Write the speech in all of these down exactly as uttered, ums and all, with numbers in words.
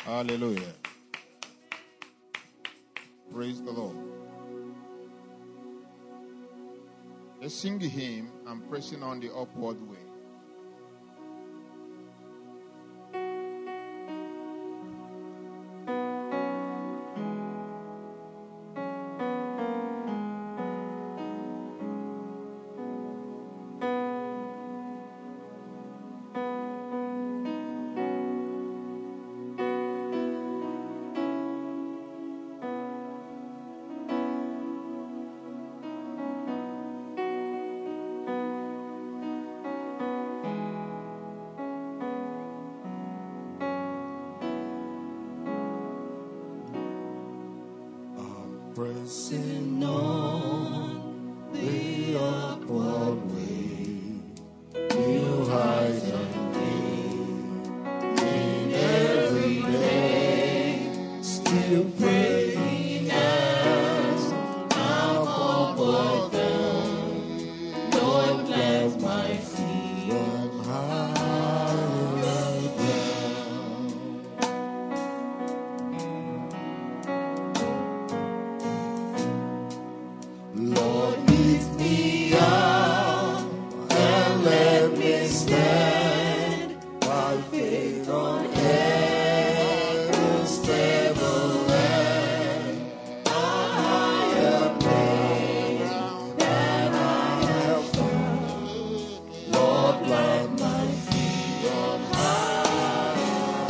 Hallelujah. Praise the Lord. Let's sing the hymn, I'm pressing on the upward way. Pressing on the upward way, new heights and in every day, still praying as I'm upward bound. Lord, let my feet run higher ground. Lord, lift me up and let me stand by faith on heaven's stable land, a higher place than I have found. Lord, plant my feet on higher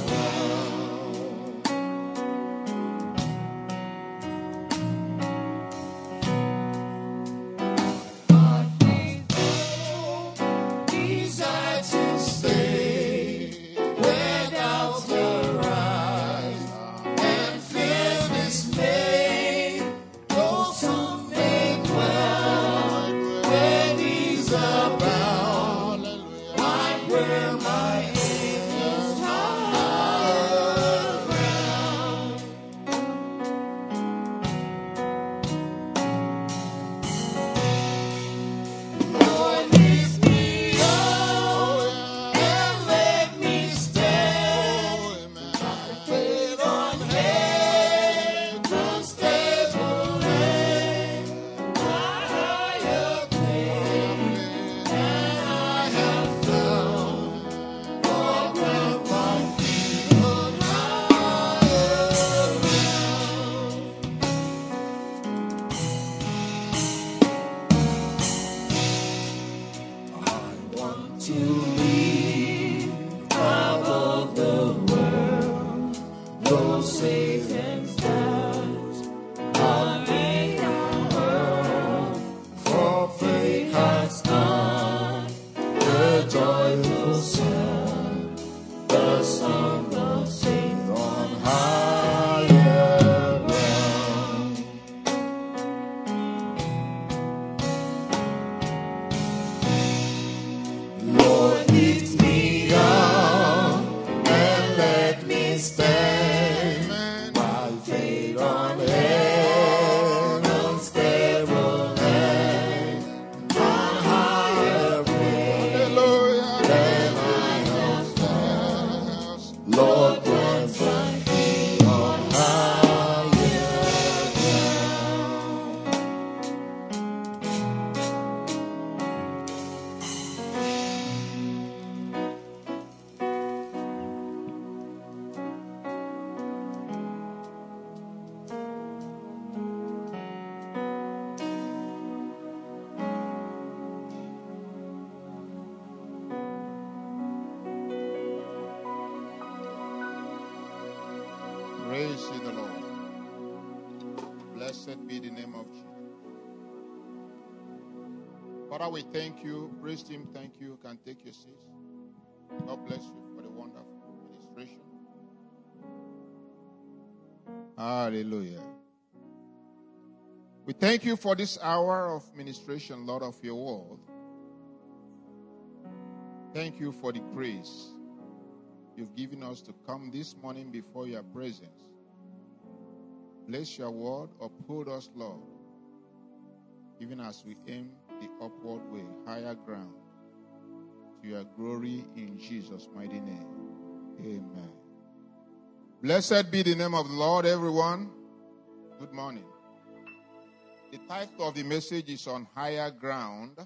desire to stay where doubts arise and fear dismay. Though some may dwell where these abound, I wear my angels higher ground. Lord, lift me up and let me stand by faith on heaven's stable land, a higher place than I have found. Lord, plant my feet on higher ground. I want to live above the world, though safe and fast. I may not earn, for faith has come, the joyful sound, the song of faith on higher ground. Lord, lift me up and let me stand by faith on heaven's stable land, a higher place than I have found. Lord, plant my feet on higher Praise ye the Lord. Blessed be the name of Jesus. Father, we thank you. Praise Him, thank you. You can take your seats. God bless you for the wonderful ministration. Hallelujah. We thank you for this hour of ministration, Lord, of your word. Thank you for the grace you've given us to come this morning before your presence. Bless your word, uphold us, Lord, even as we aim the upward way, higher ground, to your glory in Jesus' mighty name. Amen. Blessed be the name of the Lord, everyone. Good morning. The title of the message is on higher ground,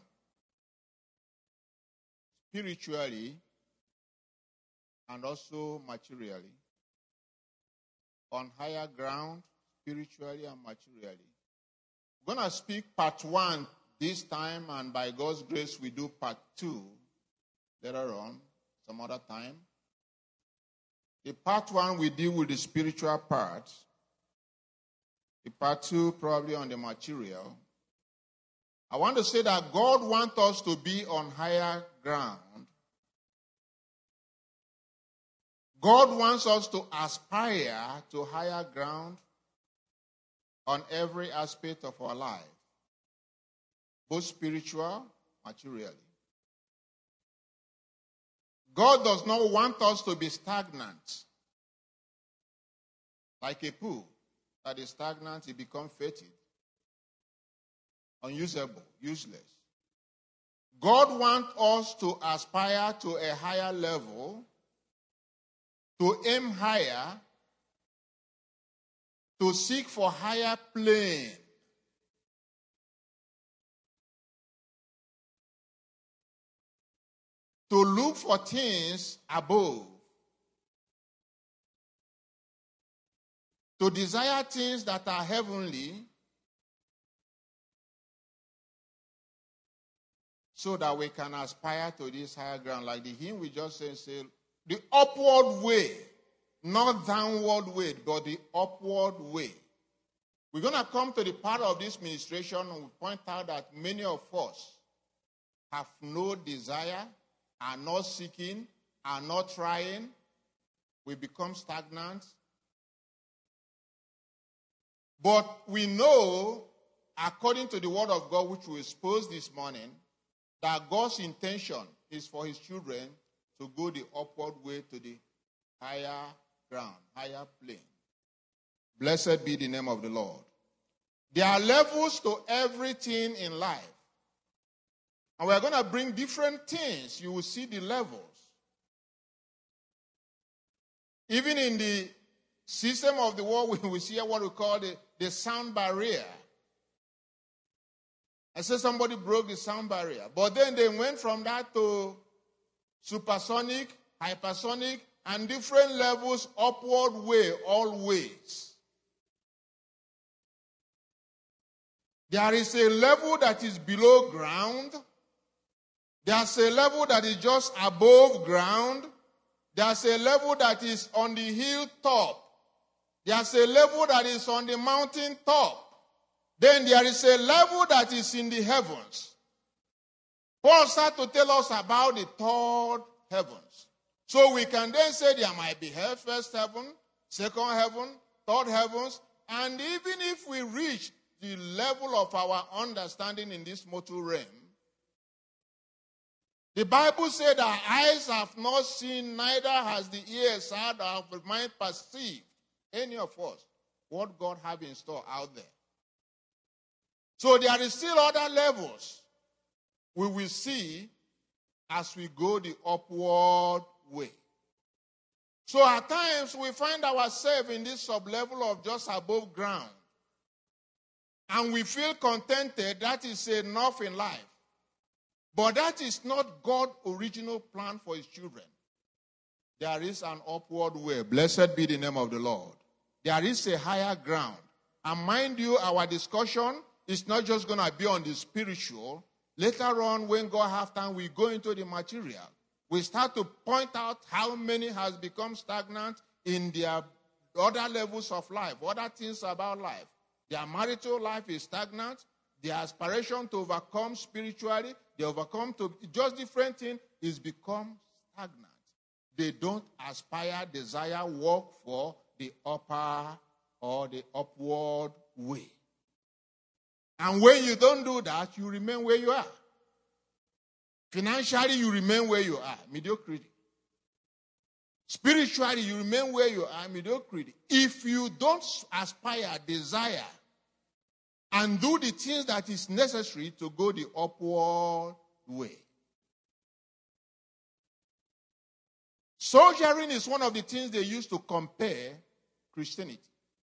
spiritually and also materially. On higher ground, spiritually and materially. I'm going to speak part one this time, and by God's grace, we do part two later on, some other time. The part one, we deal with the spiritual part. The part two, probably on the material. I want to say that God wants us to be on higher ground. God wants us to aspire to higher ground on every aspect of our life, both spiritual, materially. God does not want us to be stagnant. Like a pool that is stagnant, it becomes fetid, unusable, useless. God wants us to aspire to a higher level, to aim higher, to seek for higher plane. To look for things above. To desire things that are heavenly, so that we can aspire to this higher ground. Like the hymn we just said, say, the upward way, not downward way, but the upward way. We're going to come to the part of this ministration and we point out that many of us have no desire, are not seeking, are not trying. We become stagnant. But we know, according to the word of God, which we exposed this morning, that God's intention is for his children to go the upward way to the higher ground, higher plane. Blessed be the name of the Lord. There are levels to everything in life. And we're going to bring different things. You will see the levels. Even in the system of the world, we see what we call the, the sound barrier. I said somebody broke the sound barrier. But then they went from that to supersonic, hypersonic, and different levels upward way, always. There is a level that is below ground. There's a level that is just above ground. There's a level that is on the hilltop. There's a level that is on the mountain top. Then there is a level that is in the heavens. Paul started to tell us about the third heavens. So we can then say there might be first heaven, second heaven, third heavens, and even if we reach the level of our understanding in this mortal realm, the Bible said our eyes have not seen, neither has the ears heard, or the mind perceived, any of us, what God have in store out there. So there is still other levels we will see as we go the upward way. So at times we find ourselves in this sub-level of just above ground. And we feel contented, that is enough in life. But that is not God's original plan for his children. There is an upward way. Blessed be the name of the Lord. There is a higher ground. And mind you, our discussion is not just going to be on the spiritual. Later on, when God has time, we go into the material. We start to point out how many has become stagnant in their other levels of life, other things about life. Their marital life is stagnant. Their aspiration to overcome spiritually, they overcome to just different things, is become stagnant. They don't aspire, desire, work for the upper or the upward way. And when you don't do that, you remain where you are. Financially, you remain where you are, mediocrity. Spiritually, you remain where you are, mediocrity. If you don't aspire, desire, and do the things that is necessary to go the upward way. Soldiering is one of the things they use to compare Christianity.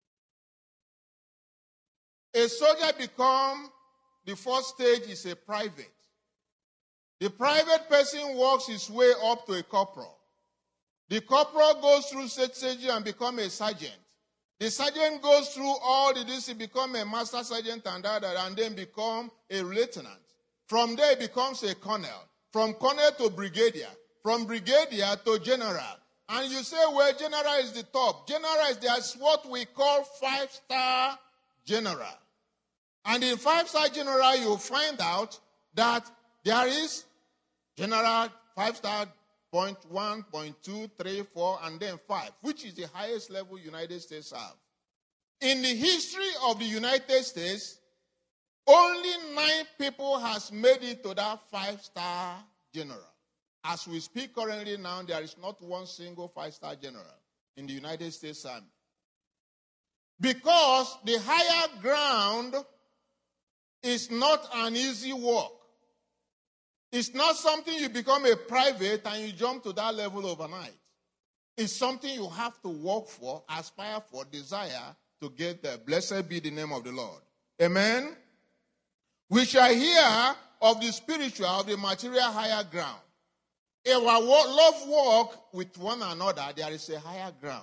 A soldier become, the first stage is a private. The private person works his way up to a corporal. The corporal goes through such stage and become a sergeant. The sergeant goes through all the this, he become a master sergeant and that, and then become a lieutenant. From there, he becomes a colonel. From colonel to brigadier. From brigadier to general. And you say, well, general is the top. General is that's what we call five-star general. And in five-star general, you find out that there is general five-star point one, point two, three, four, and then five, which is the highest level United States have. In the history of the United States, only nine people has made it to that five-star general. As we speak currently now, there is not one single five-star general in the United States Army. Because the higher ground is not an easy walk. It's not something you become a private and you jump to that level overnight. It's something you have to work for, aspire for, desire to get there. Blessed be the name of the Lord. Amen? We shall hear of the spiritual, of the material higher ground. In our love walk with one another, there is a higher ground.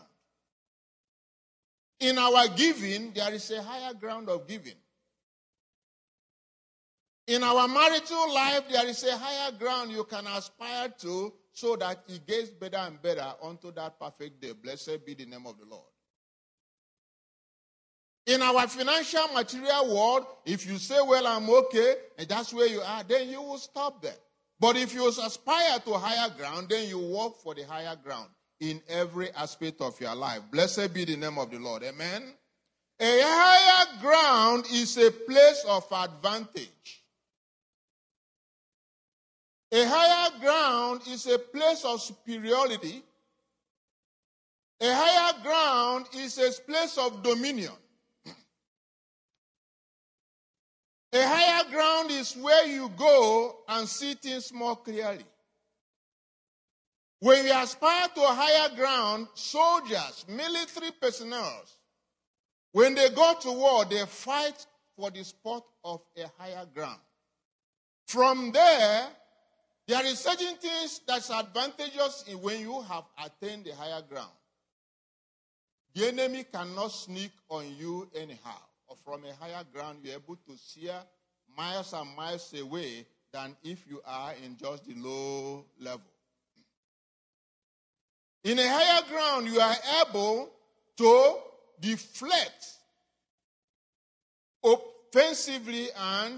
In our giving, there is a higher ground of giving. In our marital life, there is a higher ground you can aspire to so that it gets better and better unto that perfect day. Blessed be the name of the Lord. In our financial material world, if you say, well, I'm okay, and that's where you are, then you will stop there. But if you aspire to higher ground, then you work for the higher ground in every aspect of your life. Blessed be the name of the Lord. Amen? A higher ground is a place of advantage. A higher ground is a place of superiority. A higher ground is a place of dominion. A higher ground is where you go and see things more clearly. When you aspire to a higher ground, soldiers, military personnel, when they go to war, they fight for the spot of a higher ground. From there, there is certain things that's advantageous in when you have attained the higher ground. The enemy cannot sneak on you anyhow. Or from a higher ground, you're able to see miles and miles away than if you are in just the low level. In a higher ground, you are able to deflect offensively and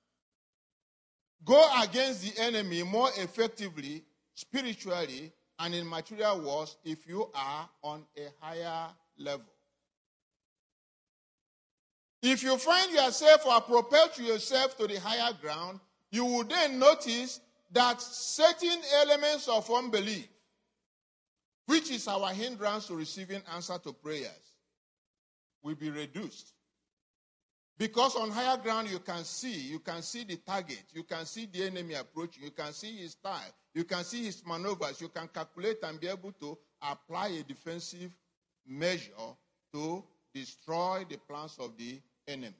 go against the enemy more effectively, spiritually, and in material wars if you are on a higher level. If you find yourself or propel yourself to the higher ground, you will then notice that certain elements of unbelief, which is our hindrance to receiving answer to prayers, will be reduced. Because on higher ground you can see, you can see the target, you can see the enemy approaching, you can see his style, you can see his maneuvers, you can calculate and be able to apply a defensive measure to destroy the plans of the enemy.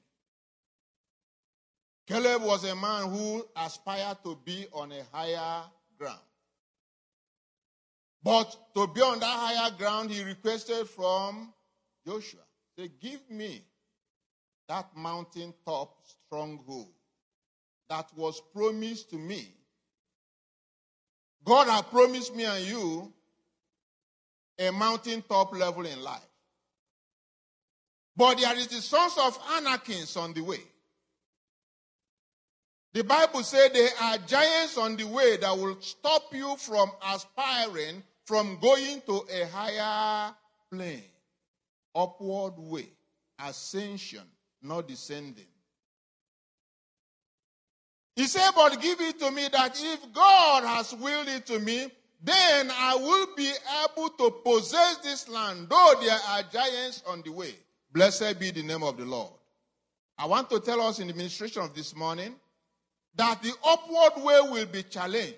Caleb was a man who aspired to be on a higher ground. But to be on that higher ground, he requested from Joshua, say, give me that mountaintop stronghold that was promised to me. God had promised me and you a mountaintop level in life. But there is the sons of Anakim on the way. The Bible says there are giants on the way that will stop you from aspiring, from going to a higher plane, upward way, ascension, not descending. He said, but give it to me that if God has willed it to me, then I will be able to possess this land, though there are giants on the way. Blessed be the name of the Lord. I want to tell us in the ministration of this morning that the upward way will be challenged.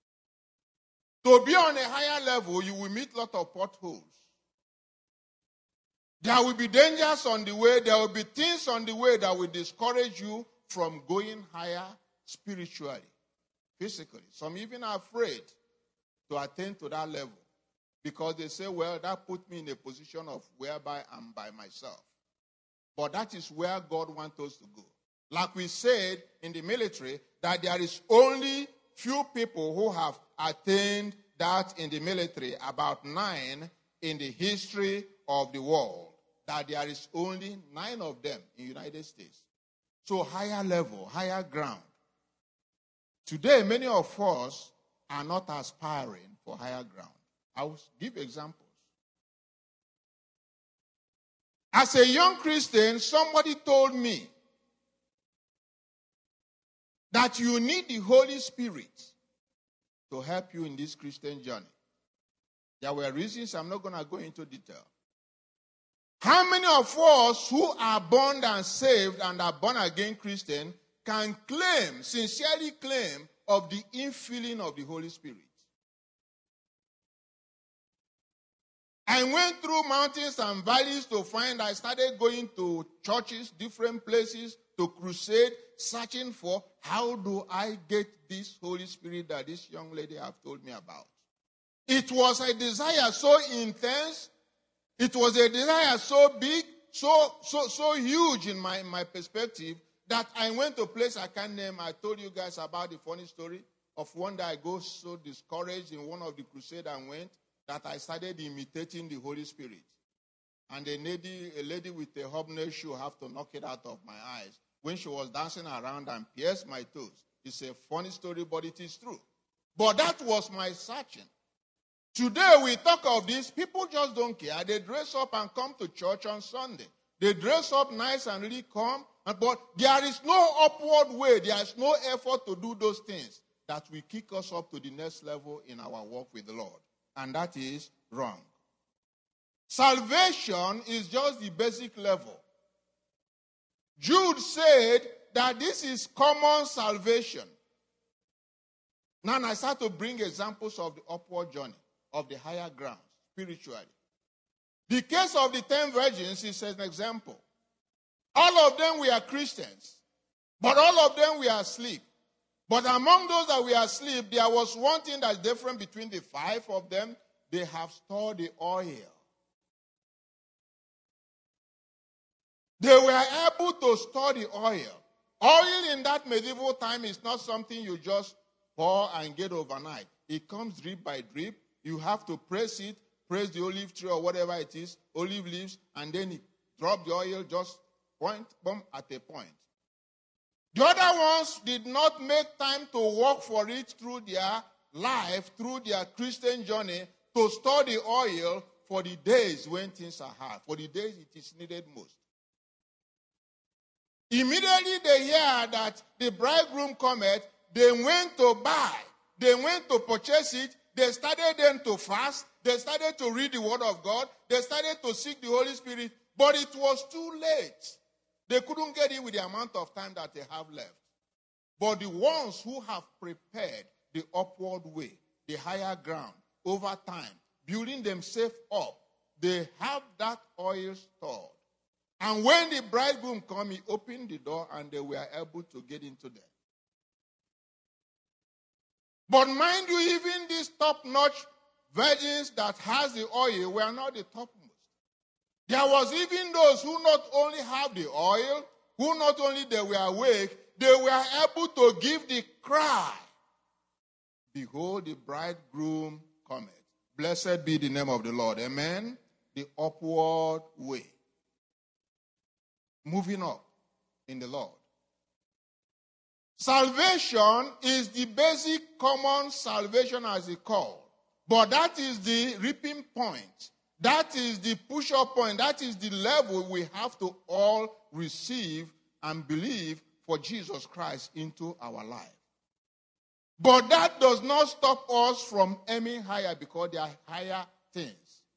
To be on a higher level, you will meet a lot of potholes. There will be dangers on the way. There will be things on the way that will discourage you from going higher spiritually, physically. Some even are afraid to attain to that level because they say, well, that put me in a position of whereby I'm by myself. But that is where God wants us to go. Like we said in the military, that there is only few people who have attained that in the military, about nine in the history of the world. That there is only nine of them in the United States. So higher level, higher ground. Today, many of us are not aspiring for higher ground. I will give examples. As a young Christian, somebody told me that you need the Holy Spirit to help you in this Christian journey. There were reasons I'm not going to go into detail. How many of us who are born and saved and are born again Christian can claim, sincerely claim, of the infilling of the Holy Spirit? I went through mountains and valleys to find, I started going to churches, different places, to crusade, searching for how do I get this Holy Spirit that this young lady have told me about. It was a desire so intense. It was a desire so big, so so so huge in my, my perspective, that I went to a place I can't name. I told you guys about the funny story of one day I go so discouraged in one of the crusades I went that I started imitating the Holy Spirit. And a lady, a lady with a hobnail shoe have to knock it out of my eyes when she was dancing around and pierced my toes. It's a funny story, but it is true. But that was my searching. Today we talk of this, people just don't care. They dress up and come to church on Sunday. They dress up nice and really come, but there is no upward way, there is no effort to do those things that will kick us up to the next level in our walk with the Lord. And that is wrong. Salvation is just the basic level. Jude said that this is common salvation. Now I start to bring examples of the upward journey, of the higher ground, spiritually. The case of the ten virgins is an example. All of them were Christians, but all of them were asleep. But among those that were asleep, there was one thing that's different between the five of them. They have stored the oil. They were able to store the oil. Oil in that medieval time is not something you just pour and get overnight. It comes drip by drip. You have to press it, press the olive tree or whatever it is, olive leaves, and then it drop the oil just point, boom, at a point. The other ones did not make time to work for it through their life, through their Christian journey, to store the oil for the days when things are hard, for the days it is needed most. Immediately they hear that the bridegroom cometh, they went to buy, they went to purchase it, they started then to fast, they started to read the word of God, they started to seek the Holy Spirit, but it was too late. They couldn't get in with the amount of time that they have left. But the ones who have prepared the upward way, the higher ground, over time, building themselves up, they have that oil stored. And when the bridegroom came, he opened the door and they were able to get into there. But mind you, even these top-notch virgins that has the oil were not the topmost. There was even those who not only have the oil, who not only they were awake, they were able to give the cry, behold, the bridegroom cometh. Blessed be the name of the Lord. Amen. The upward way. Moving up in the Lord. Salvation is the basic common salvation as it's called. But that is the reaping point. That is the push-up point. That is the level we have to all receive and believe for Jesus Christ into our life. But that does not stop us from aiming higher because there are higher things.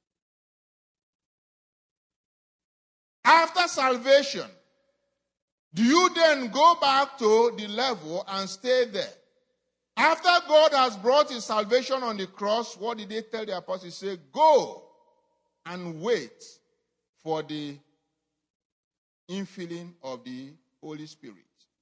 After salvation, do you then go back to the level and stay there? After God has brought his salvation on the cross, what did they tell the apostles? He said, go and wait for the infilling of the Holy Spirit.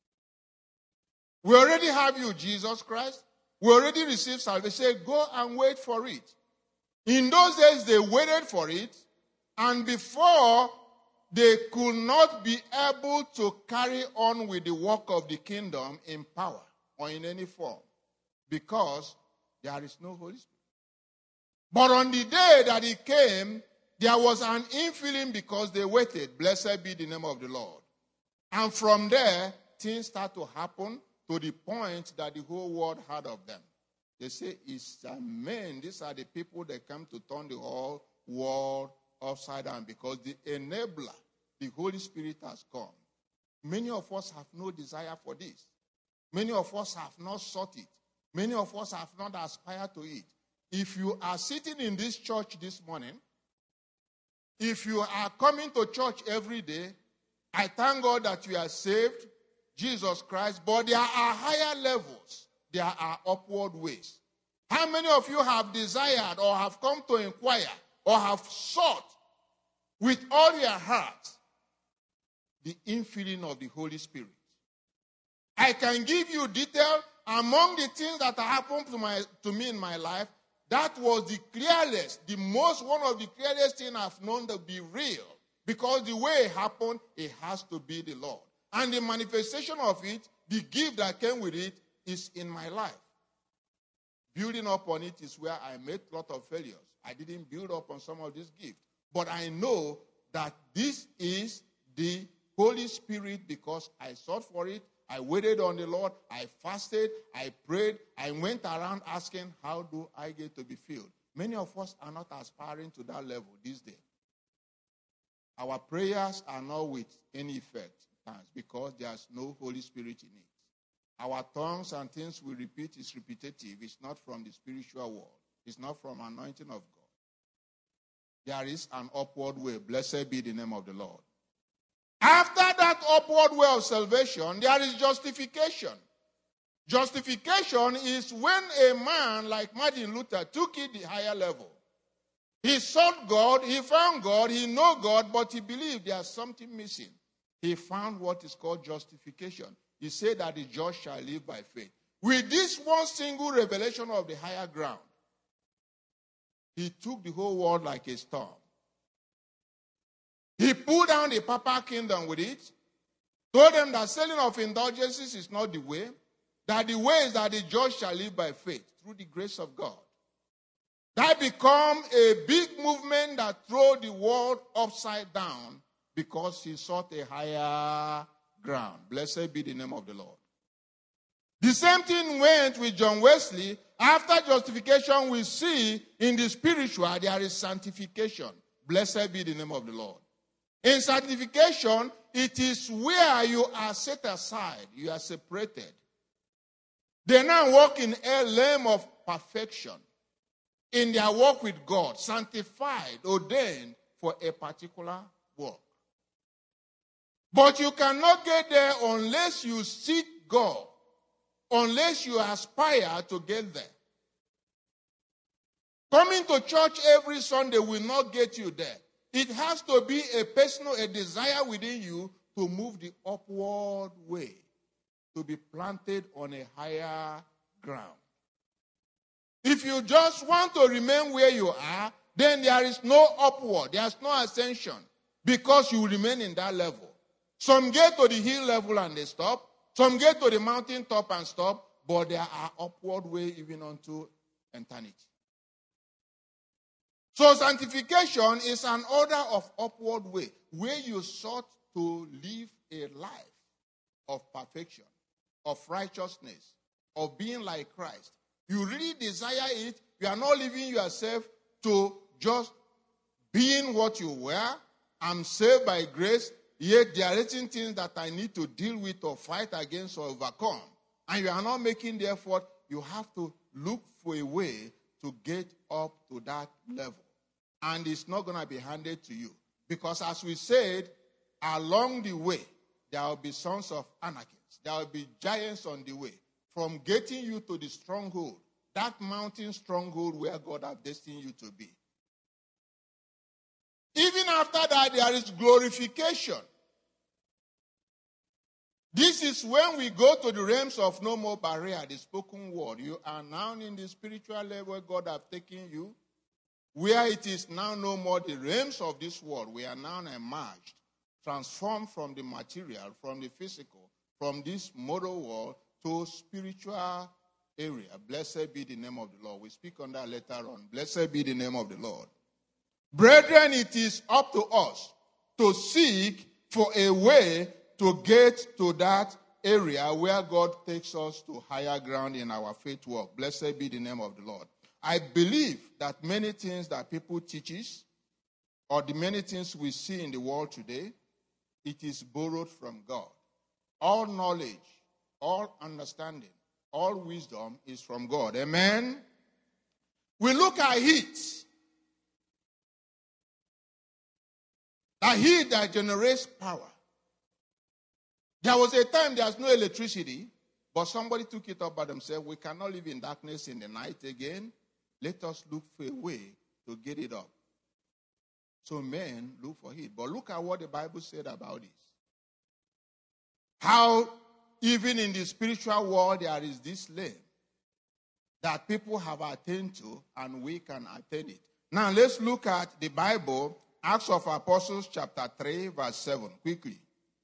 We already have you, Jesus Christ. We already received salvation. Say, go and wait for it. In those days, they waited for it, and before they could not be able to carry on with the work of the kingdom in power or in any form, because there is no Holy Spirit. But on the day that he came, there was an infilling because they waited. Blessed be the name of the Lord. And from there, things start to happen to the point that the whole world heard of them. They say, it's men. These are the people that come to turn the whole world upside down, because the enabler, the Holy Spirit, has come. Many of us have no desire for this. Many of us have not sought it. Many of us have not aspired to it. If you are sitting in this church this morning, if you are coming to church every day, I thank God that you are saved, Jesus Christ, but there are higher levels. There are upward ways. How many of you have desired or have come to inquire or have sought with all your heart the infilling of the Holy Spirit? I can give you detail. Among the things that happened to, my, to me in my life, that was the clearest, the most, one of the clearest things I've known to be real. Because the way it happened, it has to be the Lord. And the manifestation of it, the gift that came with it, is in my life. Building up on it is where I made a lot of failures. I didn't build up on some of these gifts. But I know that this is the Holy Spirit because I sought for it. I waited on the Lord. I fasted. I prayed. I went around asking, how do I get to be filled? Many of us are not aspiring to that level these days. Our prayers are not with any effect because there's no Holy Spirit in it. Our tongues and things we repeat is repetitive. It's not from the spiritual world. It's not from anointing of God. There is an upward way. Blessed be the name of the Lord. After that upward way of salvation, there is justification. Justification is when a man like Martin Luther took it the higher level. He sought God, he found God, he knew God, but he believed there's something missing. He found what is called justification. He said that the just shall live by faith. With this one single revelation of the higher ground, he took the whole world like a storm. He pulled down the papal kingdom with it, told them that selling of indulgences is not the way, that the way is that the just shall live by faith through the grace of God. That became a big movement that threw the world upside down because he sought a higher ground. Blessed be the name of the Lord. The same thing went with John Wesley. After justification, we see in the spiritual there is sanctification. Blessed be the name of the Lord. In sanctification, it is where you are set aside. You are separated. They now walk in a realm of perfection in their walk with God, sanctified, ordained for a particular work. But you cannot get there unless you seek God, unless you aspire to get there. Coming to church every Sunday will not get you there. It has to be a personal, a desire within you to move the upward way, to be planted on a higher ground. If you just want to remain where you are, then there is no upward, there is no ascension, because you remain in that level. Some get to the hill level and they stop. Some get to the mountain top and stop, but there are upward way even unto eternity. So sanctification is an order of upward way, where you sought to live a life of perfection, of righteousness, of being like Christ. You really desire it. You are not leaving yourself to just being what you were. I'm saved by grace, yet there are certain things that I need to deal with or fight against or overcome. And you are not making the effort. You have to look for a way to get up to that level. And it's not going to be handed to you. Because as we said, along the way, there will be sons of anarchists. There will be giants on the way. From getting you to the stronghold, that mountain stronghold where God has destined you to be. Even after that, there is glorification. This is when we go to the realms of no more barrier, the spoken word. You are now in the spiritual level God has taken you, where it is now no more the realms of this world. We are now emerged, transformed from the material, from the physical, from this mortal world to spiritual area. Blessed be the name of the Lord. We speak on that later on. Blessed be the name of the Lord. Brethren, it is up to us to seek for a way to get to that area where God takes us to higher ground in our faith walk. Blessed be the name of the Lord. I believe that many things that people teaches, or the many things we see in the world today, it is borrowed from God. All knowledge, all understanding, all wisdom is from God. Amen? We look at heat. The heat that generates power. There was a time there was no electricity, but somebody took it up by themselves. We cannot live in darkness in the night again. Let us look for a way to get it up. So men look for heat. But look at what the Bible said about this. How even in the spiritual world there is this lane that people have attained to and we can attain it. Now let's look at the Bible, Acts of Apostles chapter three verse seven, quickly.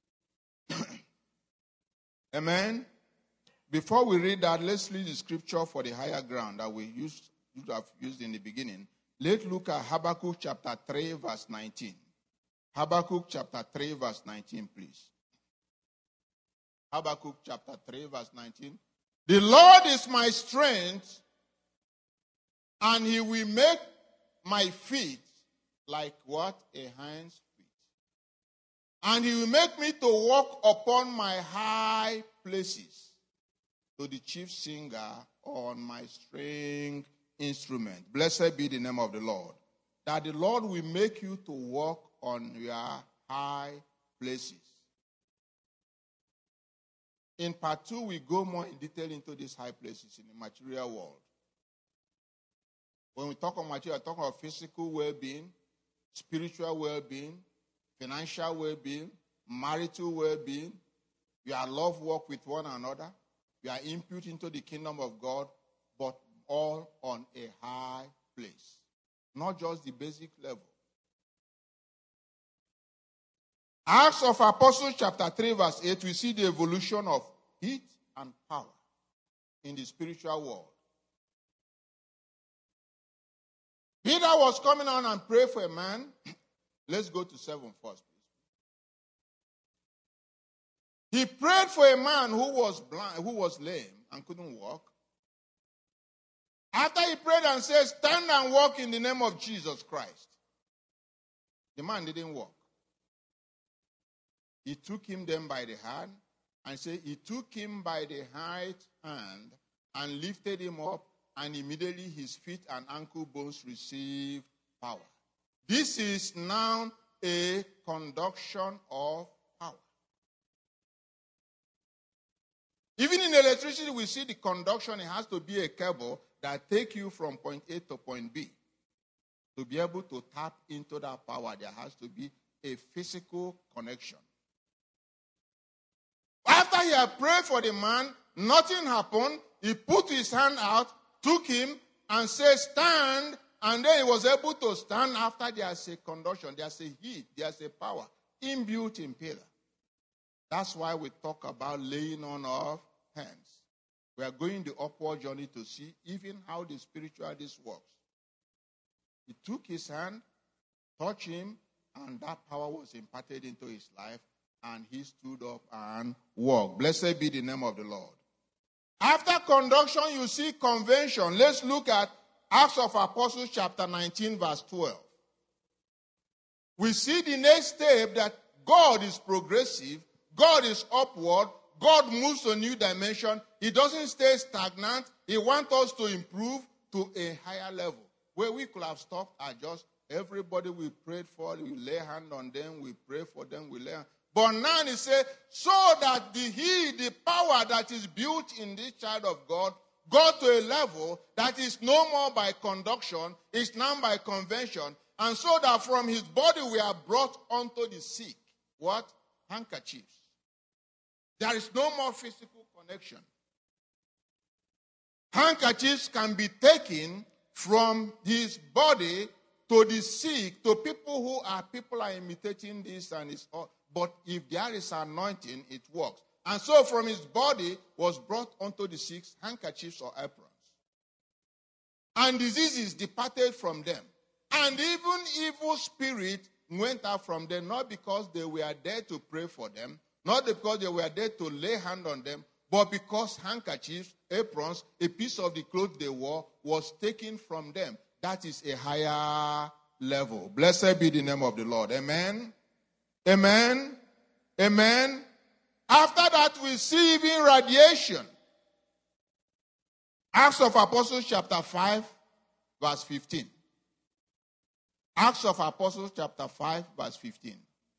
Amen. Before we read that, let's read the scripture for the higher ground that we used to have used in the beginning. Let's look at Habakkuk chapter three verse nineteen. Habakkuk chapter three verse nineteen, please. Habakkuk chapter three verse nineteen. The Lord is my strength, and he will make my feet like what? A hind's feet. And he will make me to walk upon my high places, to the chief singer on my string instrument. Blessed be the name of the Lord. That the Lord will make you to walk on your high places. In part two, we go more in detail into these high places in the material world. When we talk of material, we talk of physical well-being, spiritual well-being, financial well-being, marital well-being. Your love walk with one another. You are input into the kingdom of God, but all on a high place. Not just the basic level. Acts of Apostles chapter three verse eight, we see the evolution of heat and power in the spiritual world. Peter was coming on and prayed for a man. Let's go to seven first, please. He prayed for a man who was blind, who was lame and couldn't walk. After he prayed and said, stand and walk in the name of Jesus Christ. The man didn't walk. He took him then by the hand and said, he took him by the right hand and lifted him up, and immediately his feet and ankle bones received power. This is now a conduction of power. Even in electricity, we see the conduction. It has to be a cable that takes you from point A to point B. To be able to tap into that power, there has to be a physical connection. After he had prayed for the man, nothing happened. He put his hand out, took him, and said, stand. And then he was able to stand after there's a conduction, there's a heat, there's a power inbuilt in Peter. That's why we talk about laying on of hands. We are going the upward journey to see even how the spiritual this works. He took his hand, touched him, and that power was imparted into his life, and he stood up and walked. Blessed be the name of the Lord. After conduction, you see convention. Let's look at Acts of Apostles chapter nineteen verse twelve. We see the next step that God is progressive, God is upward, God moves to a new dimension. He doesn't stay stagnant. He wants us to improve to a higher level. Where we could have stopped at just everybody we prayed for, we lay hand on them, we pray for them, we lay hand. But now he says, so that the heat, the power that is built in this child of God, go to a level that is no more by conduction, it's now by convention. And so that from his body we are brought unto the sick. What? Handkerchiefs. There is no more physical connection. Handkerchiefs can be taken from his body to the sick, to people who are, people are imitating this and it's all. But if there is anointing, it works. And so from his body was brought unto the sick handkerchiefs or aprons. And diseases departed from them. And even evil spirits went out from them, not because they were there to pray for them, not because they were there to lay hand on them, but because handkerchiefs, aprons, a piece of the clothes they wore was taken from them. That is a higher level. Blessed be the name of the Lord. Amen. Amen. Amen. After that, we see even radiation. Acts of Apostles chapter five, verse fifteen. Acts of Apostles chapter five, verse fifteen.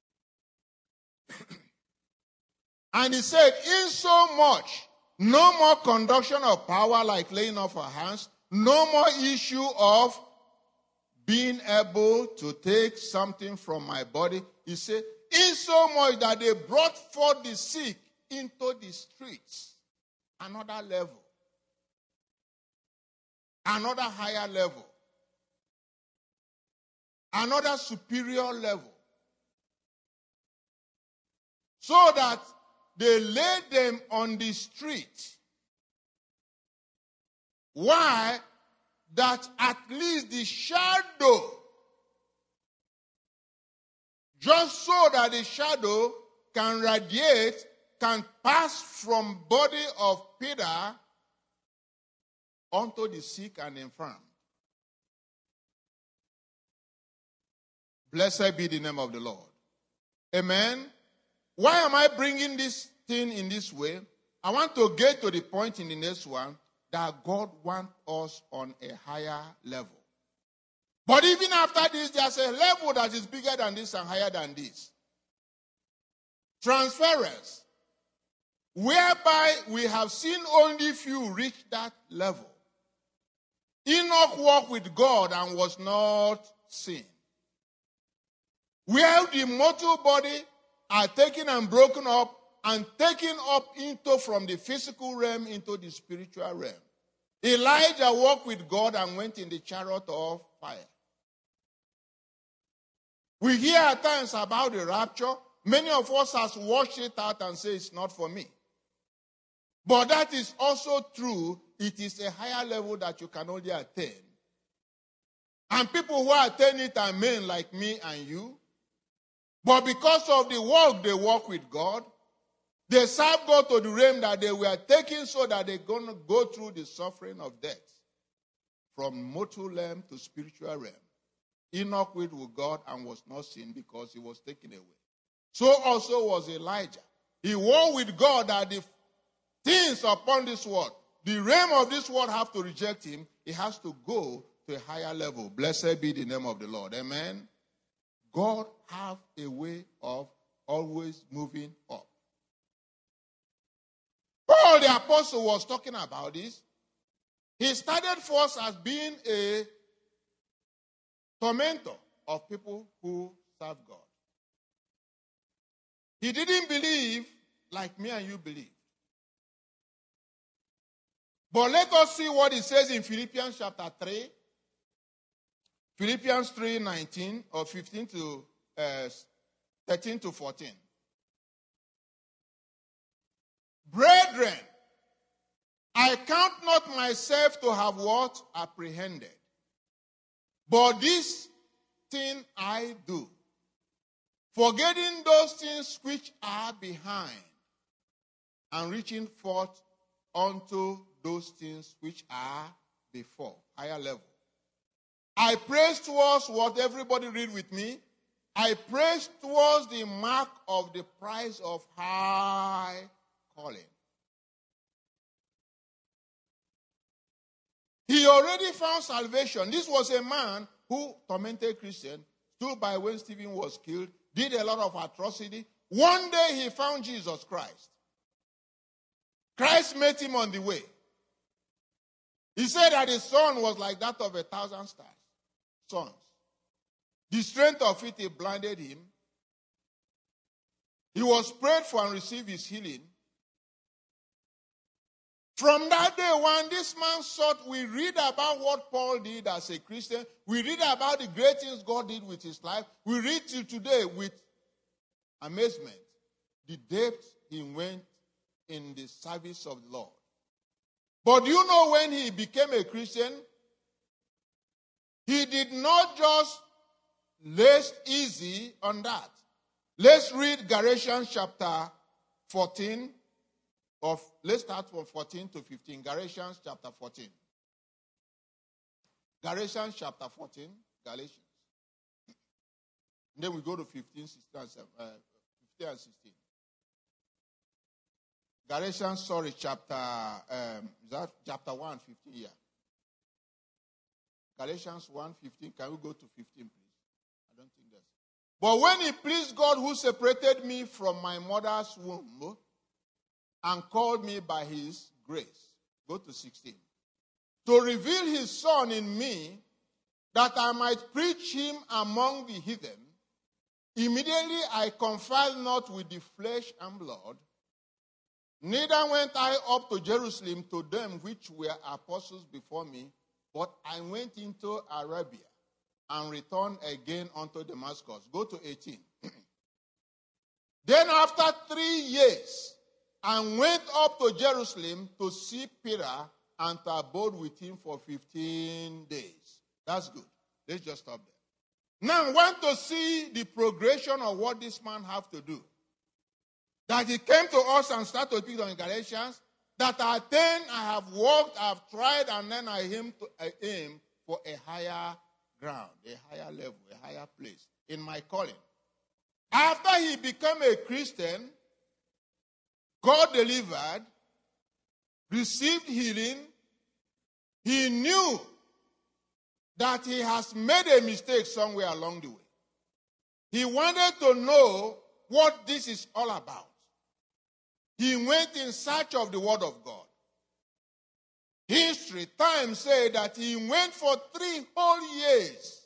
And he said, in so much, no more conduction of power like laying off of hands, no more issue of being able to take something from my body. He said, in so much that they brought forth the sick into the streets. Another level. Another higher level. Another superior level. So that they laid them on the street. Why? That at least the shadow, just so that the shadow can radiate, can pass from body of Peter onto the sick and infirm. Blessed be the name of the Lord. Amen. Why am I bringing this thing in this way? I want to get to the point in the next one that God wants us on a higher level. But even after this, there's a level that is bigger than this and higher than this. Transference. Whereby we have seen only few reach that level. Enoch walked with God and was not seen. Where the mortal body are taken and broken up and taken up into from the physical realm into the spiritual realm. Elijah walked with God and went in the chariot of fire. We hear at times about the rapture. Many of us has watched it out and say it's not for me. But that is also true. It is a higher level that you can only attain. And people who attain it are men like me and you. But because of the work they work with God, they serve God to the realm that they were taken so that they're going to go through the suffering of death. From mortal realm to spiritual realm. Enoch went with God and was not seen because he was taken away. So also was Elijah. He walked with God that the things upon this world, the realm of this world have to reject him. He has to go to a higher level. Blessed be the name of the Lord. Amen. God have a way of always moving up. Paul the apostle was talking about this. He started first as being a tormentor of people who serve God. He didn't believe like me and you believe. But let us see what it says in Philippians chapter three. Philippians three nineteen or fifteen to uh, thirteen to fourteen. Brethren, I count not myself to have what? Apprehended. But this thing I do, forgetting those things which are behind, and reaching forth unto those things which are before. Higher level. I press towards what everybody read with me. I press towards the mark of the prize of high calling. He already found salvation. This was a man who tormented Christians, stood by when Stephen was killed, did a lot of atrocity. One day he found Jesus Christ. Christ met him on the way. He said that his son was like that of a thousand stars. Sons. The strength of it, it blinded him. He was prayed for and received his healing. From that day, when this man sought, we read about what Paul did as a Christian. We read about the great things God did with his life. We read till today with amazement the depth he went in the service of the Lord. But you know, when he became a Christian, he did not just rest easy on that. Let's read Galatians chapter fourteen. Of, let's start from fourteen to fifteen. Galatians chapter fourteen. Galatians chapter fourteen. Galatians. And then we go to fifteen, sixteen, and seventeen, uh, fifteen and sixteen. Galatians, sorry, chapter, um, is that chapter one, fifteen, yeah. Galatians one, fifteen. Can we go to fifteen, please? I don't think that's. But when it pleased God who separated me from my mother's womb and called me by his grace. Go to sixteen. To reveal his son in me, that I might preach him among the heathen, immediately I conferred not with the flesh and blood, neither went I up to Jerusalem to them which were apostles before me, but I went into Arabia and returned again unto Damascus. Go to eighteen. Then after three years, I went up to Jerusalem to see Peter and to abode with him for fifteen days. That's good. Let's just stop there. Now I want to see the progression of what this man have to do. That he came to us and started to speak on Galatians. That I attained, I have walked, I have tried, and then I aim, to, I aim for a higher ground, a higher level, a higher place in my calling. After he became a Christian, God delivered, received healing. He knew that he has made a mistake somewhere along the way. He wanted to know what this is all about. He went in search of the word of God. History, time say that he went for three whole years.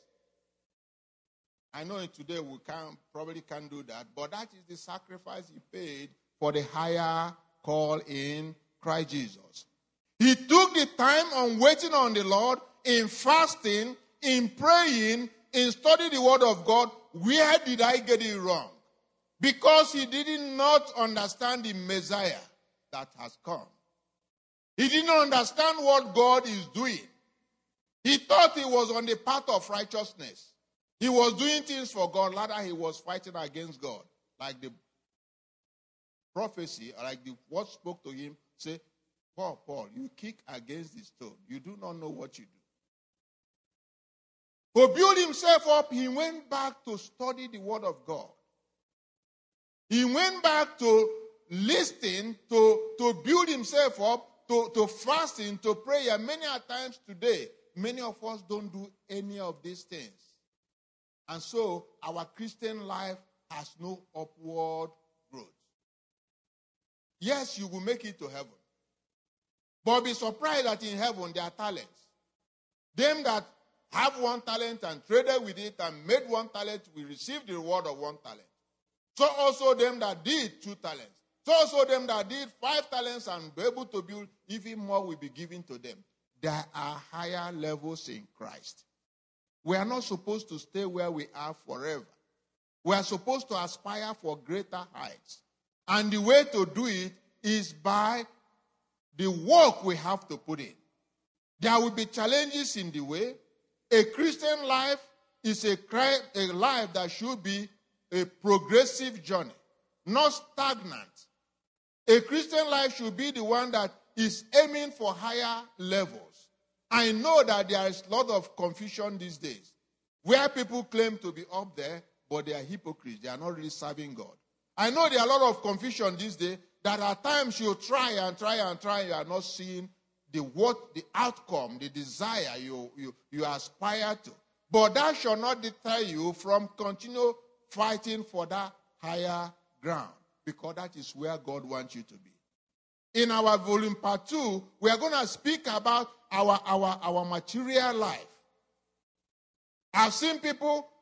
I know today we can't, probably can't do that, but that is the sacrifice he paid for the higher call in Christ Jesus. He took the time on waiting on the Lord, in fasting, in praying, in studying the word of God. Where did I get it wrong? Because he did not understand the Messiah that has come. He didn't understand what God is doing. He thought he was on the path of righteousness. He was doing things for God. Rather, he was fighting against God. Like the prophecy, like the word spoke to him, say, Paul, Paul, you kick against the stone. You do not know what you do. To build himself up, he went back to study the word of God. He went back to listen, to, to build himself up, to, to fasting, to prayer. Many a times today, many of us don't do any of these things. And so our Christian life has no upward growth. Yes, you will make it to heaven. But be surprised that in heaven there are talents. Them that have one talent and traded with it and made one talent will receive the reward of one talent. So also them that did two talents. So also them that did five talents and be able to build, even more will be given to them. There are higher levels in Christ. We are not supposed to stay where we are forever. We are supposed to aspire for greater heights. And the way to do it is by the work we have to put in. There will be challenges in the way. A Christian life is a, a life that should be a progressive journey, not stagnant. A Christian life should be the one that is aiming for higher levels. I know that there is a lot of confusion these days, where people claim to be up there, but they are hypocrites. They are not really serving God. I know there are a lot of confusion these days, that at times you try and try and try, you are not seeing the what, the outcome, the desire you, you, you aspire to. But that shall not deter you from continue fighting for that higher ground, because that is where God wants you to be. In our volume part two, we are going to speak about our, our, our material life. I've seen people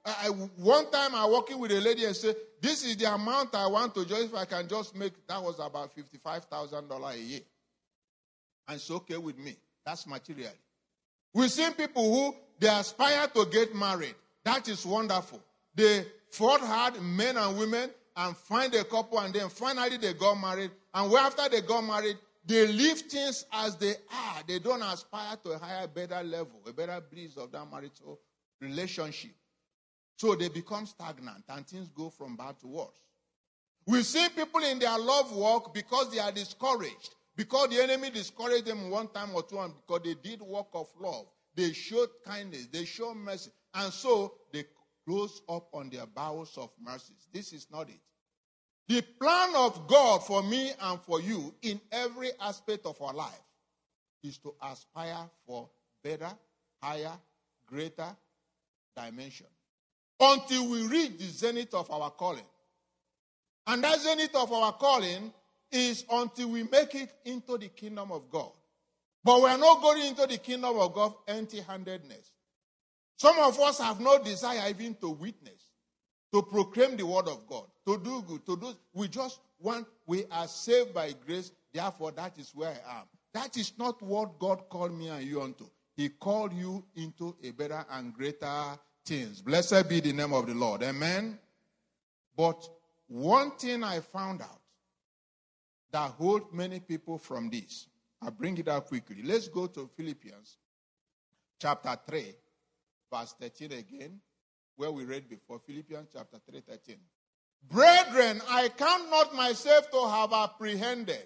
I, one time I was working with a lady and said, this is the amount I want to just, if I can just make, that was about fifty-five thousand dollars a year. And it's okay with me. That's material. We've seen people who, they aspire to get married. That is wonderful. They fought hard, men and women, and find a couple, and then finally they got married. And after they got married, they leave things as they are. They don't aspire to a higher, better level, a better bliss of that marital relationship. So they become stagnant and things go from bad to worse. We've seen people in their love walk because they are discouraged. Because the enemy discouraged them one time or two, and because they did work of love. They showed kindness. They showed mercy. And so they close up on their bowels of mercies. This is not it. The plan of God for me and for you in every aspect of our life is to aspire for better, higher, greater dimension. Until we reach the zenith of our calling. And that zenith of our calling is until we make it into the kingdom of God. But we are not going into the kingdom of God empty-handedness. Some of us have no desire even to witness, to proclaim the word of God, to do good, to do. We just want, we are saved by grace, therefore that is where I am. That is not what God called me and you unto. He called you into a better and greater things. Blessed be the name of the Lord. Amen. But one thing I found out that holds many people from this. I'll bring it out quickly. Let's go to Philippians chapter three, verse thirteen again, where we read before. Philippians chapter three, thirteen. Brethren, I count not myself to have apprehended.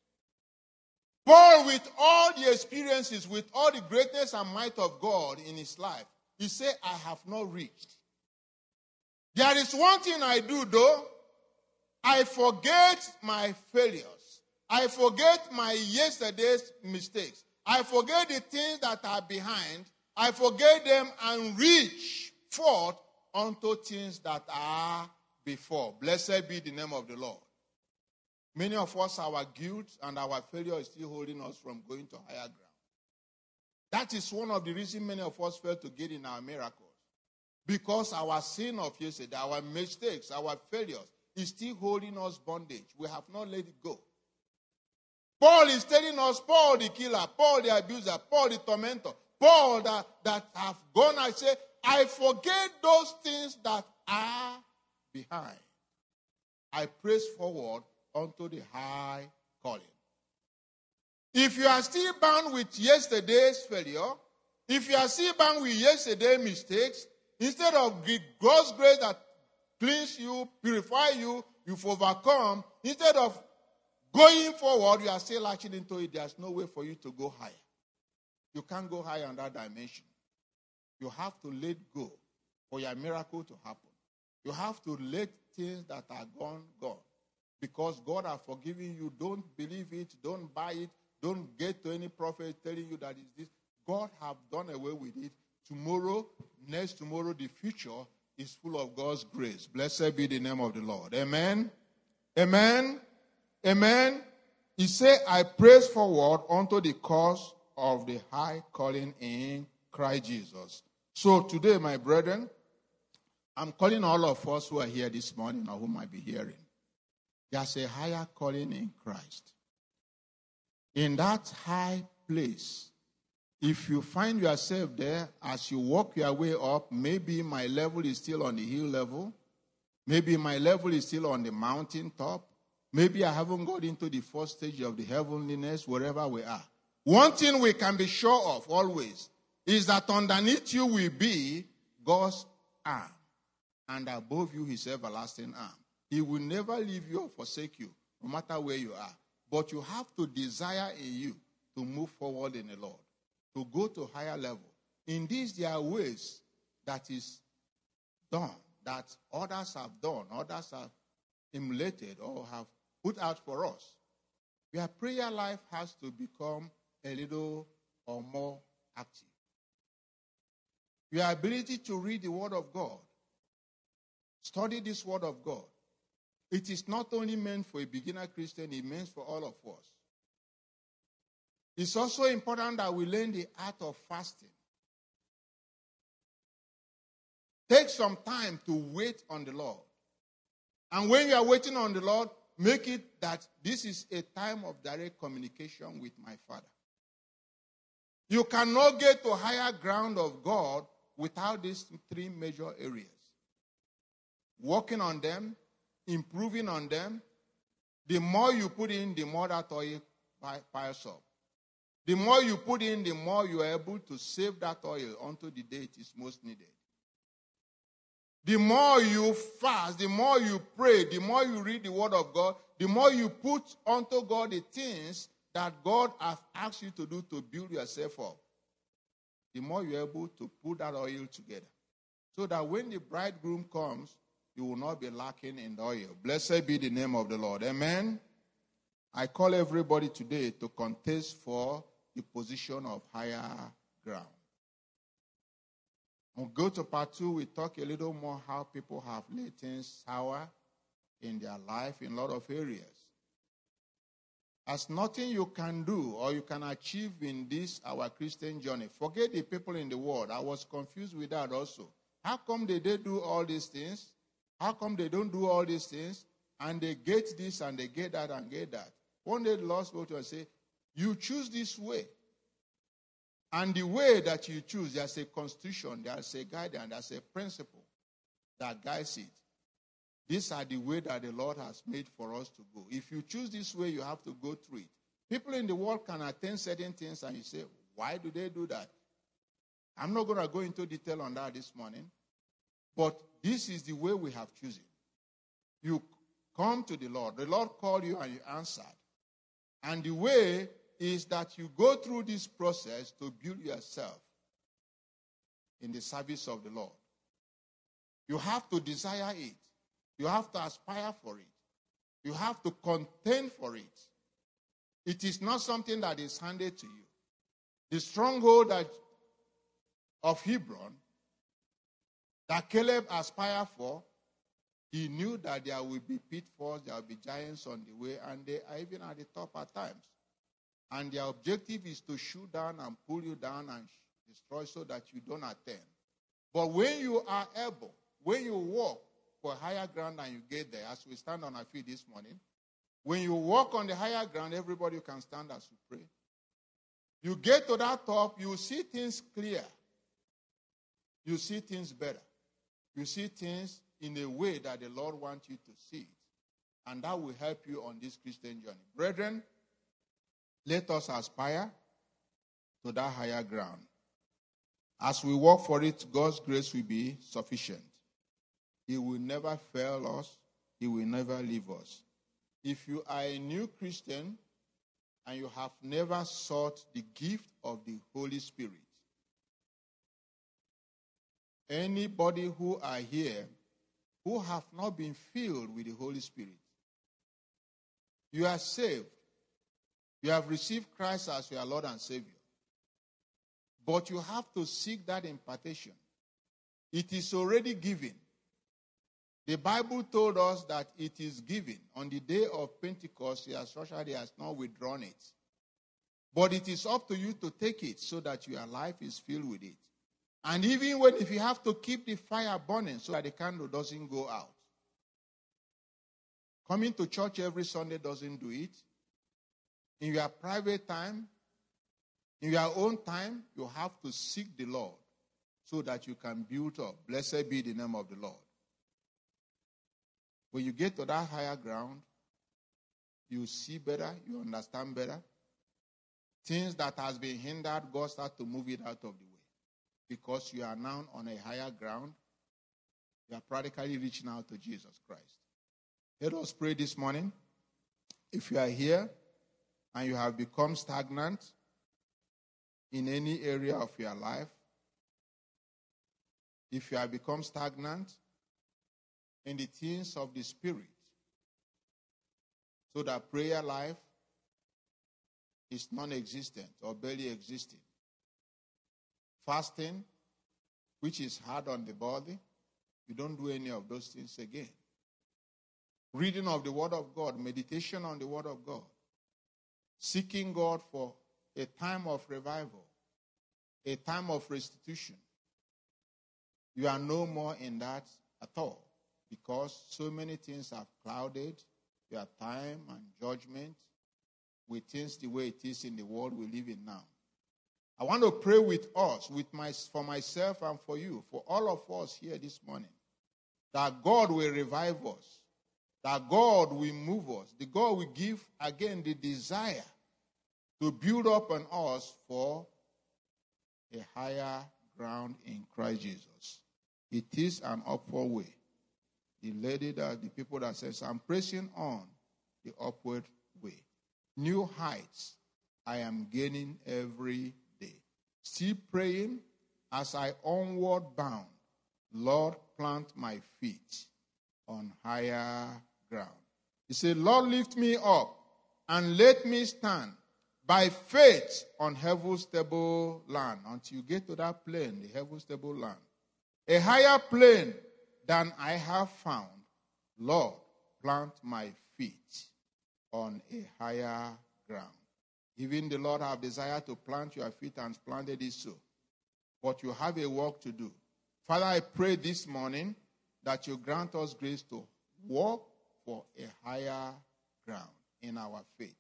Paul, with all the experiences, with all the greatness and might of God in his life, he said, I have not reached. There is one thing I do, though. I forget my failures. I forget my yesterday's mistakes. I forget the things that are behind. I forget them and reach forth unto things that are before. Blessed be the name of the Lord. Many of us, our guilt and our failure is still holding us from going to higher ground. That is one of the reasons many of us fail to get in our miracles. Because our sin of yesterday, our mistakes, our failures is still holding us bondage. We have not let it go. Paul is telling us, Paul the killer, Paul the abuser, Paul the tormentor, Paul that, that have gone, I say, I forget those things that are behind. I press forward unto the high calling. If you are still bound with yesterday's failure, if you are still bound with yesterday's mistakes, instead of the God's grace that cleans you, purify you, you've overcome, instead of going forward, you are still latching into it. There's no way for you to go higher. You can't go higher on that dimension. You have to let go for your miracle to happen. You have to let things that are gone, gone. Because God has forgiven you. Don't believe it. Don't buy it. Don't get to any prophet telling you that it's this. God have done away with it. Tomorrow, next tomorrow, the future is full of God's grace. Blessed be the name of the Lord. Amen. Amen. Amen. He said, I press forward unto the cause of the high calling in Christ Jesus. So today, my brethren, I'm calling all of us who are here this morning or who might be hearing. There's a higher calling in Christ. In that high place, if you find yourself there, as you walk your way up, maybe my level is still on the hill level. Maybe my level is still on the mountain top. Maybe I haven't got into the first stage of the heavenliness, wherever we are. One thing we can be sure of always is that underneath you will be God's arm. And above you, his everlasting arm. He will never leave you or forsake you, no matter where you are. But you have to desire in you to move forward in the Lord, to go to higher level. In these, there are ways that is done, that others have done, others have emulated or have put out for us. Your prayer life has to become a little or more active. Your ability to read the Word of God, study this Word of God. It is not only meant for a beginner Christian, it means for all of us. It's also important that we learn the art of fasting. take some time to wait on the Lord. And when you are waiting on the Lord, make it that this is a time of direct communication with my Father. You cannot get to higher ground of God without these three major areas. Working on them, improving on them. The more you put in, the more that oil piles up. The more you put in, the more you are able to save that oil until the day it is most needed. The more you fast, the more you pray, the more you read the Word of God, the more you put unto God the things that God has asked you to do to build yourself up, the more you're able to put that oil together. So that when the bridegroom comes, you will not be lacking in the oil. Blessed be the name of the Lord. Amen. I call everybody today to contest for the position of higher ground. We'll go to part two. We talk a little more how people have laid things sour in their life in a lot of areas. As nothing you can do or you can achieve in this, our Christian journey. Forget the people in the world. I was confused with that also. How come they, they do all these things? How come they don't do all these things? And they get this and they get that and get that. One day the Lord spoke to us and said, you choose this way. And the way that you choose, there's a constitution, there's a guidance, there's a principle that guides it. These are the way that the Lord has made for us to go. If you choose this way, you have to go through it. People in the world can attain certain things and you say, why do they do that? I'm not going to go into detail on that this morning. But this is the way we have chosen. You come to the Lord. The Lord called you and you answered. And the way is that you go through this process to build yourself in the service of the Lord. You have to desire it. You have to aspire for it. You have to contend for it. It is not something that is handed to you. The stronghold that, of Hebron that Caleb aspired for, he knew that there will be pitfalls, there will be giants on the way, and they are even at the top at times. And their objective is to shoot down and pull you down and destroy so that you don't attain. But when you are able, when you walk for higher ground and you get there, as we stand on our feet this morning, when you walk on the higher ground, everybody can stand as we pray. You get to that top, you see things clear. You see things better. You see things in a way that the Lord wants you to see it. And that will help you on this Christian journey. Brethren, let us aspire to that higher ground. As we work for it, God's grace will be sufficient. He will never fail us. He will never leave us. If you are a new Christian and you have never sought the gift of the Holy Spirit, anybody who are here who have not been filled with the Holy Spirit, you are saved. You have received Christ as your Lord and Savior. But you have to seek that impartation. It is already given. The Bible told us that it is given. On the day of Pentecost, he has, he has not withdrawn it. But it is up to you to take it so that your life is filled with it. And even when, if you have to keep the fire burning so that the candle doesn't go out. Coming to church every Sunday doesn't do it. In your private time, in your own time, you have to seek the Lord so that you can build up. Blessed be the name of the Lord. When you get to that higher ground, you see better, you understand better. Things that has been hindered, God starts to move it out of the way. Because you are now on a higher ground, you are practically reaching out to Jesus Christ. Let us pray this morning. If you are here and you have become stagnant in any area of your life, if you have become stagnant in the things of the Spirit, so that prayer life is non-existent or barely existing, fasting, which is hard on the body, you don't do any of those things again. Reading of the Word of God, meditation on the Word of God, seeking God for a time of revival, a time of restitution, You are no more in that at all, because so many things have clouded your time and judgment with things the way it is in the world we live in now. I want to pray with us, with my, for myself and for you, for all of us here this morning, that God will revive us, that God will move us, that God will give again the desire to build up on us for a higher ground in Christ Jesus. It is an upward way. The lady that, the people that says, I'm pressing on the upward way. New heights I am gaining every day. Still praying as I onward bound. Lord, plant my feet on higher ground. He said, Lord, lift me up and let me stand by faith on heaven's stable land, until you get to that plane, the heaven's stable land. A higher plane than I have found. Lord, plant my feet on a higher ground. Even the Lord have desired to plant your feet and planted it so. But you have a work to do. Father, I pray this morning that you grant us grace to walk for a higher ground in our faith.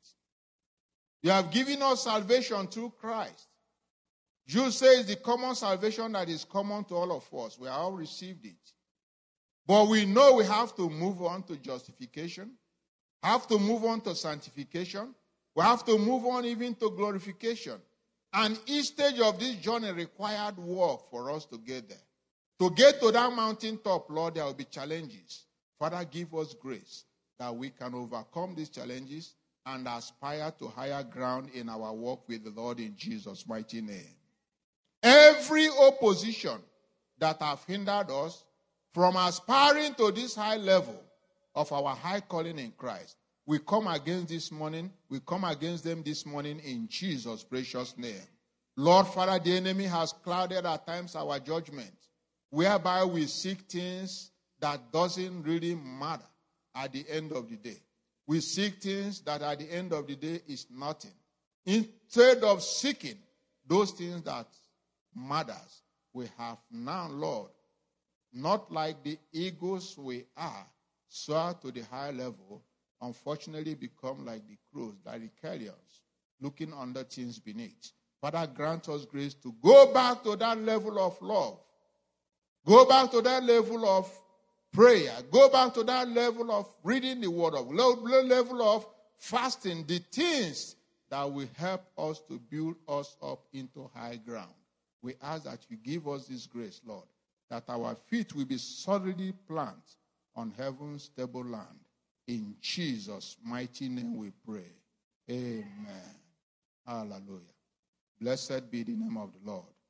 You have given us salvation through Christ. Jude says the common salvation that is common to all of us. We have all received it. But we know we have to move on to justification, have to move on to sanctification, we have to move on even to glorification. And each stage of this journey required work for us to get there. To get to that mountaintop, Lord, there will be challenges. Father, give us grace that we can overcome these challenges and aspire to higher ground in our walk with the Lord in Jesus' mighty name. Every opposition that have hindered us from aspiring to this high level of our high calling in Christ, we come against this morning, we come against them this morning in Jesus' precious name. Lord, Father, the enemy has clouded at times our judgment, whereby we seek things that doesn't really matter at the end of the day. We seek things that at the end of the day is nothing. Instead of seeking those things that matters, we have now, Lord, not like the eagles we are, soar to the high level, unfortunately become like the crows, like the carriers, looking under things beneath. Father, grant us grace to go back to that level of love. Go back to that level of prayer. Go back to that level of reading the word of God, level of fasting, the things that will help us to build us up into high ground. We ask that you give us this grace, Lord, that our feet will be solidly planted on heaven's stable land. In Jesus' mighty name we pray. Amen. Hallelujah. Blessed be the name of the Lord.